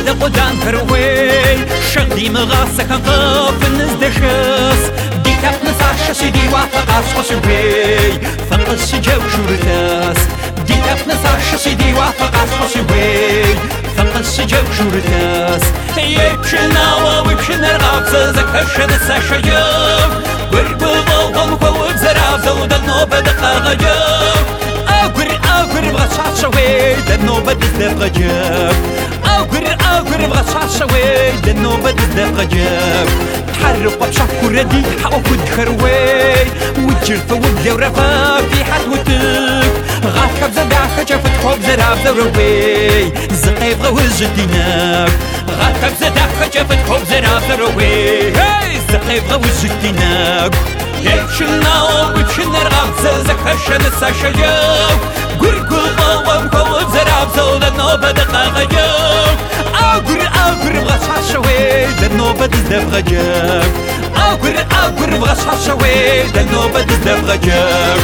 قدام كروي شغلي مغاسة كان غاف نزدشس دي كاب نساش سيدي وافق عصوص وي فقس جو شورتاس دي كاب نساش سيدي وافق عصوص وي فقس جو شورتاس يبشنا ويبشنا الغابزة زكاشة نساش يوم قربوا ومقوب زراف زود النوبة دقا غجاب أقر بغصات شوي النوبة دقا غجاب أقر بغصات شوي النوبة دقا غجاب تحرق بشاف كردي حاوكد خروي وجرت وبيا ورفا في حدوتك غاكب زداخ جافت خوب زراف زروي زقيب غوز الديناك غاكب زداخ جافت خوب زراف زروي زقيب غوز الديناك يبشنا ويبشنا الغابزة زكاشة نساشة يو قرقل قوام قوام زراف زود النوبة دقا غجاب أقر بغصات شوي النوبة دزدب غجاب أقر بغصات شوي النوبة دزدب غجاب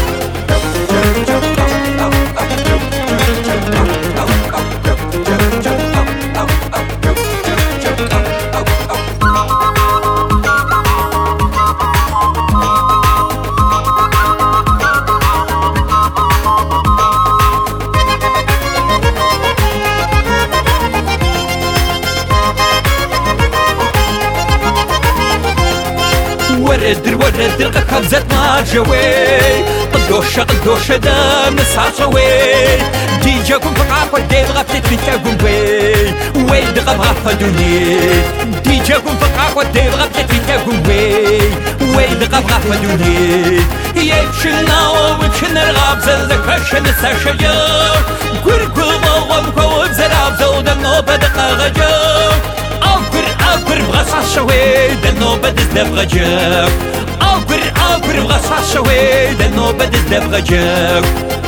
وردر قبزة مارجوي قدوشة دام نسعصوي دي جاكم فقعف وديل غفتت بتاقم وي دغب غفدوني دي جاكم فقعف وديل غفتت بتاقم وي دغب غفدوني يبشلنا ويبشلنا الغابزة زكاشة نساشة قرقل ومقوب زراف زود النوبة دقا غجاب أقر بغصات شوي النوبة دزدب غجاب أقر بغصات شوي النوبة دزدب غجاب